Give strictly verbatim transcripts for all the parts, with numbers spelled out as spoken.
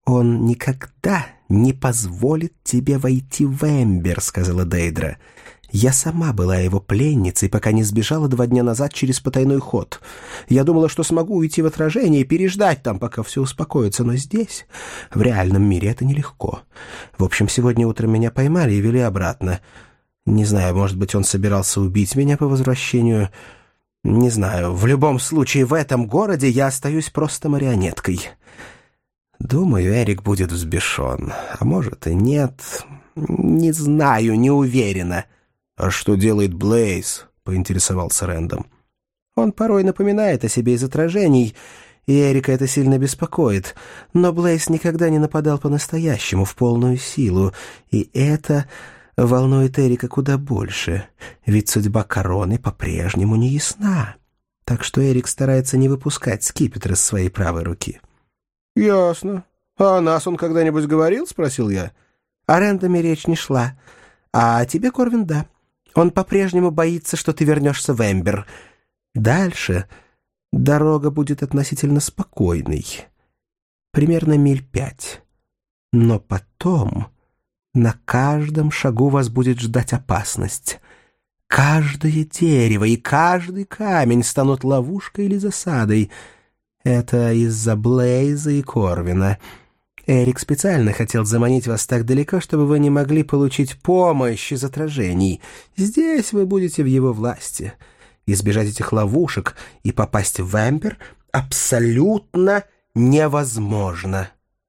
«Он никогда не позволит тебе войти в Эмбер», — сказала Дейдра. «Я сама была его пленницей, пока не сбежала два дня назад через потайной ход. Я думала, что смогу уйти в отражение и переждать там, пока все успокоится, но здесь, в реальном мире, это нелегко. В общем, сегодня утром меня поймали и вели обратно. Не знаю, может быть, он собирался убить меня по возвращению. Не знаю. В любом случае, в этом городе я остаюсь просто марионеткой». Думаю, Эрик будет взбешен. А может и нет. Не знаю, не уверена. «А что делает Блейз?» — поинтересовался Рэндом. «Он порой напоминает о себе из отражений, и Эрика это сильно беспокоит. Но Блейз никогда не нападал по-настоящему, в полную силу. И это волнует Эрика куда больше. Ведь судьба короны по-прежнему не ясна. Так что Эрик старается не выпускать скипетр из своей правой руки». «Ясно. А о нас он когда-нибудь говорил?» — спросил я. «О Рэндоме речь не шла. А о тебе, Корвин, да. Он по-прежнему боится, что ты вернешься в Эмбер. Дальше дорога будет относительно спокойной. Примерно миль пять. Но потом на каждом шагу вас будет ждать опасность. Каждое дерево и каждый камень станут ловушкой или засадой. Это из-за Блейза и Корвина. Эрик специально хотел заманить вас так далеко, чтобы вы не могли получить помощь из отражений. Здесь вы будете в его власти. Избежать этих ловушек и попасть в Эмбер абсолютно невозможно».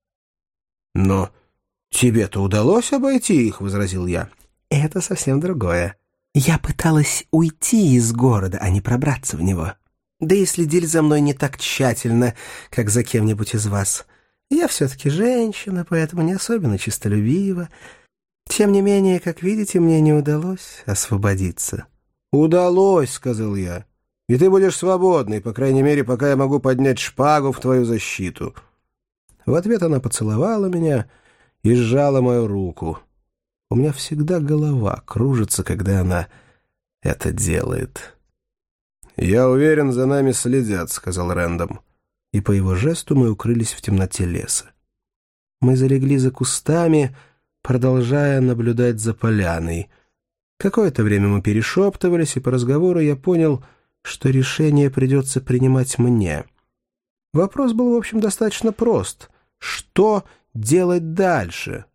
«Но тебе-то удалось обойти их», — возразил я. «Это совсем другое. Я пыталась уйти из города, а не пробраться в него. Да и следили за мной не так тщательно, как за кем-нибудь из вас. Я все-таки женщина, поэтому не особенно честолюбива. Тем не менее, как видите, мне не удалось освободиться». «Удалось», — сказал я. «И ты будешь свободной, по крайней мере, пока я могу поднять шпагу в твою защиту». В ответ она поцеловала меня и сжала мою руку. У меня всегда голова кружится, когда она это делает. «Я уверен, за нами следят», — сказал Рэндом. И по его жесту мы укрылись в темноте леса. Мы залегли за кустами, продолжая наблюдать за поляной. Какое-то время мы перешептывались, и по разговору я понял, что решение придется принимать мне. Вопрос был, в общем, достаточно прост. Что делать дальше?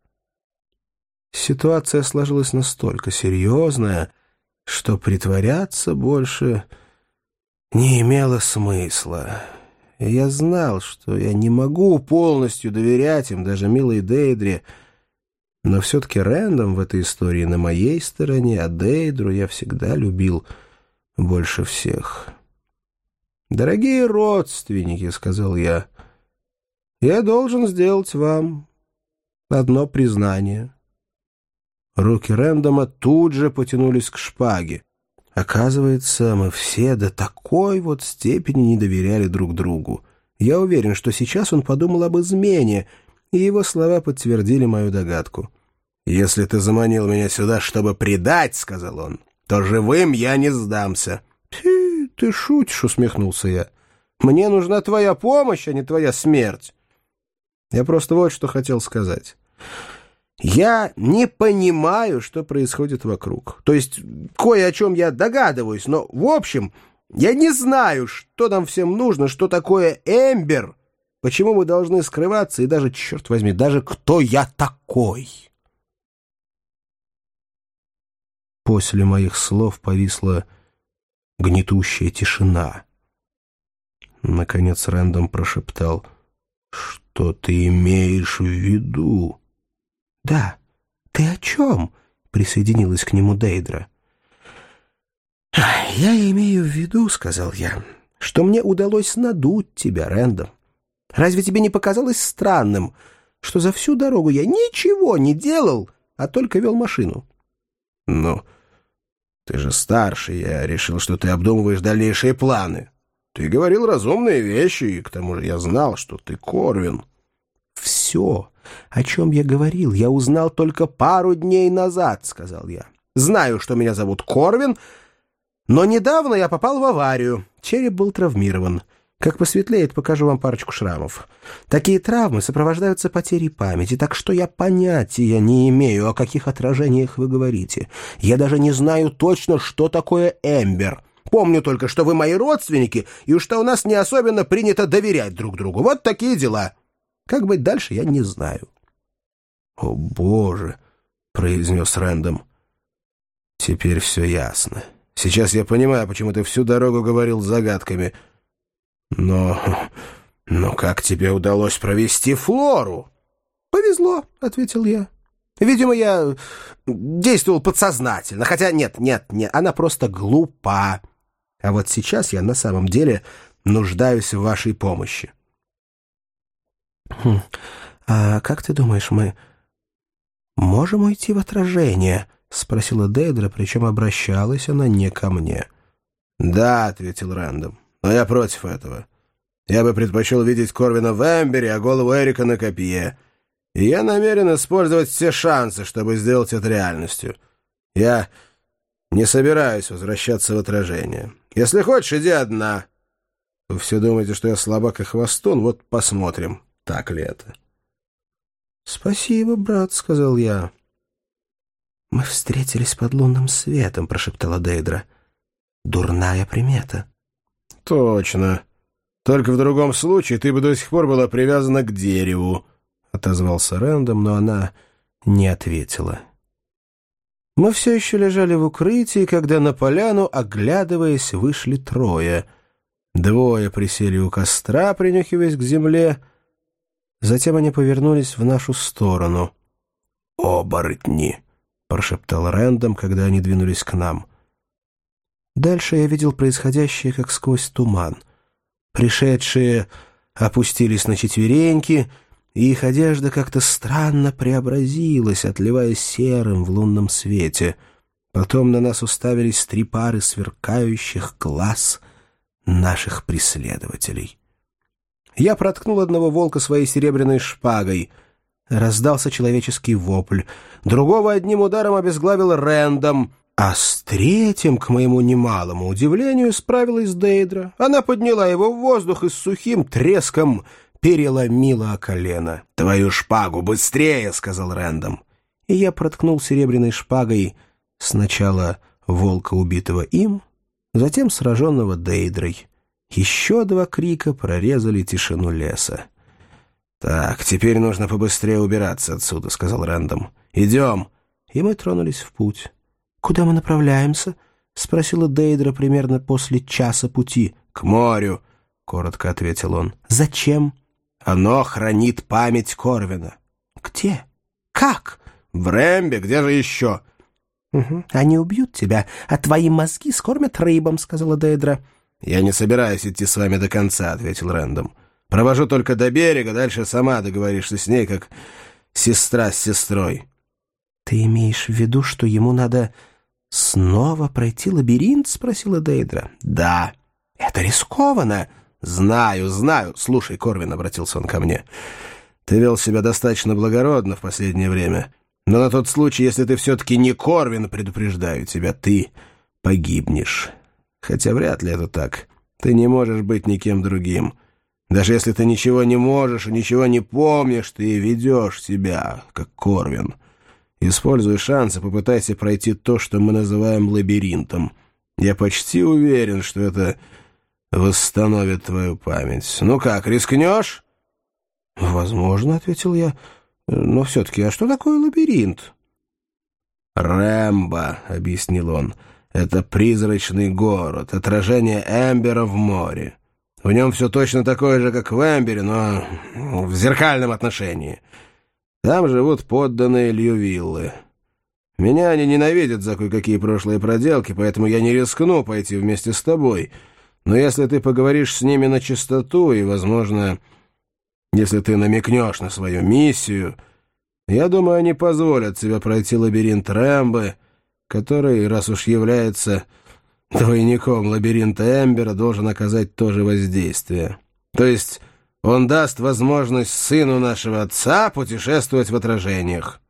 Ситуация сложилась настолько серьезная, что притворяться больше не имело смысла. И я знал, что я не могу полностью доверять им, даже милой Дейдре, но все-таки Рэндом в этой истории на моей стороне, а Дейдру я всегда любил больше всех. «Дорогие родственники», — сказал я, — «я должен сделать вам одно признание». Руки Рэндома тут же потянулись к шпаге. Оказывается, мы все до такой вот степени не доверяли друг другу. Я уверен, что сейчас он подумал об измене, и его слова подтвердили мою догадку. «Если ты заманил меня сюда, чтобы предать, — сказал он, — то живым я не сдамся». «Ты, ты шутишь», — усмехнулся я. «Мне нужна твоя помощь, а не твоя смерть». Я просто вот что хотел сказать. Я не понимаю, что происходит вокруг. То есть кое о чем я догадываюсь, но, в общем, я не знаю, что нам всем нужно, что такое Эмбер, почему мы должны скрываться и даже, черт возьми, даже кто я такой. После моих слов повисла гнетущая тишина. Наконец Рэндом прошептал: «Что ты имеешь в виду?» «Да, ты о чем?» — присоединилась к нему Дейдра. «Я имею в виду, — сказал я, — что мне удалось надуть тебя, Рэндом. Разве тебе не показалось странным, что за всю дорогу я ничего не делал, а только вел машину?» «Ну, ты же старше, я решил, что ты обдумываешь дальнейшие планы. Ты говорил разумные вещи, и к тому же я знал, что ты Корвин». «Все, о чем я говорил, я узнал только пару дней назад, — сказал я. Знаю, что меня зовут Корвин, но недавно я попал в аварию. Череп был травмирован. Как посветлеет, покажу вам парочку шрамов. Такие травмы сопровождаются потерей памяти, так что я понятия не имею, о каких отражениях вы говорите. Я даже не знаю точно, что такое эмбер. Помню только, что вы мои родственники, и что у нас не особенно принято доверять друг другу. Вот такие дела. Как быть дальше, я не знаю». «О, Боже!» — произнес Рэндом. «Теперь все ясно. Сейчас я понимаю, почему ты всю дорогу говорил загадками. Но... но как тебе удалось провести Флору?» «Повезло», — ответил я. «Видимо, я действовал подсознательно. Хотя нет, нет, нет, она просто глупа. А вот сейчас я на самом деле нуждаюсь в вашей помощи». «Хм. А как ты думаешь, мы можем уйти в отражение?» — спросила Дейдра, причем обращалась она не ко мне. «Да», — ответил Рэндом. «Но я против этого. Я бы предпочел видеть Корвина в Эмбере, а голову Эрика на копье. И я намерен использовать все шансы, чтобы сделать это реальностью. Я не собираюсь возвращаться в отражение. Если хочешь, иди одна. Вы все думаете, что я слабак и хвостун? Вот посмотрим, так ли это». «Спасибо, брат», — сказал я. «Мы встретились под лунным светом», — прошептала Дейдра. «Дурная примета». «Точно. Только в другом случае ты бы до сих пор была привязана к дереву», — отозвался Рэндом, но она не ответила. Мы все еще лежали в укрытии, когда на поляну, оглядываясь, вышли трое. Двое присели у костра, принюхиваясь к земле. Затем они повернулись в нашу сторону. «Оборотни!» — прошептал Рэндом, когда они двинулись к нам. Дальше я видел происходящее, как сквозь туман. Пришедшие опустились на четвереньки, и их одежда как-то странно преобразилась, отливая серым в лунном свете. Потом на нас уставились три пары сверкающих глаз наших преследователей. Я проткнул одного волка своей серебряной шпагой. Раздался человеческий вопль. Другого одним ударом обезглавил Рэндом. А с третьим, к моему немалому удивлению, справилась Дейдра. Она подняла его в воздух и с сухим треском переломила о колено. «Твою шпагу быстрее!» — сказал Рэндом. И я проткнул серебряной шпагой сначала волка, убитого им, затем сраженного Дейдрой. Еще два крика прорезали тишину леса. «Так, теперь нужно побыстрее убираться отсюда», — сказал Рэндом. «Идем!» И мы тронулись в путь. «Куда мы направляемся?» — спросила Дейдра примерно после часа пути. «К морю», — коротко ответил он. «Зачем?» «Оно хранит память Корвина». «Где? Как?» «В Рэмбе, где же еще?» «Угу. Они убьют тебя, а твои мозги скормят рыбам», — сказала Дейдра. «Я не собираюсь идти с вами до конца», — ответил Рэндом. «Провожу только до берега, дальше сама договоришься с ней, как сестра с сестрой». «Ты имеешь в виду, что ему надо снова пройти лабиринт?» — спросила Дейдра. «Да». «Это рискованно». «Знаю, знаю. Слушай, Корвин», — обратился он ко мне, — «ты вел себя достаточно благородно в последнее время, но на тот случай, если ты все-таки не Корвин, предупреждаю тебя, ты погибнешь. Хотя вряд ли это так. Ты не можешь быть никем другим. Даже если ты ничего не можешь и ничего не помнишь, ты ведешь себя, как Корвин. Используй шанс и попытайся пройти то, что мы называем лабиринтом. Я почти уверен, что это восстановит твою память. Ну как, рискнешь?» «Возможно», — ответил я. «Но все-таки, а что такое лабиринт?» «Рэмбо», — объяснил он, — «это призрачный город, отражение Эмбера в море. В нем все точно такое же, как в Эмбере, но в зеркальном отношении. Там живут подданные Льювиллы. Меня они ненавидят за кое-какие прошлые проделки, поэтому я не рискну пойти вместе с тобой. Но если ты поговоришь с ними на чистоту и, возможно, если ты намекнешь на свою миссию, я думаю, они позволят тебе пройти лабиринт Рэмбо, который, раз уж является двойником лабиринта Эмбера, должен оказать то же воздействие. То есть он даст возможность сыну нашего отца путешествовать в отражениях».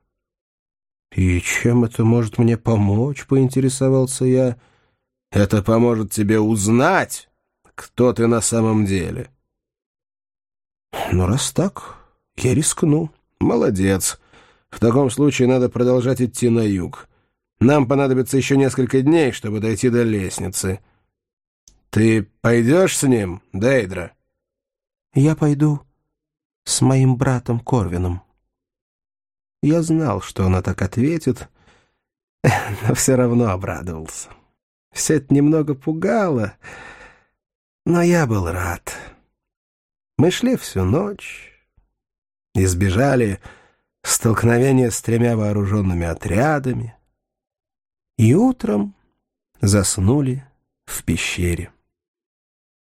«И чем это может мне помочь?» — поинтересовался я. «Это поможет тебе узнать, кто ты на самом деле». «Ну, раз так, я рискну». «Молодец. В таком случае надо продолжать идти на юг. Нам понадобится еще несколько дней, чтобы дойти до лестницы. Ты пойдешь с ним, Дейдра?» «Я пойду с моим братом Корвином». Я знал, что она так ответит, но все равно обрадовался. Все это немного пугало, но я был рад. Мы шли всю ночь, избежали столкновения с тремя вооруженными отрядами и утром заснули в пещере.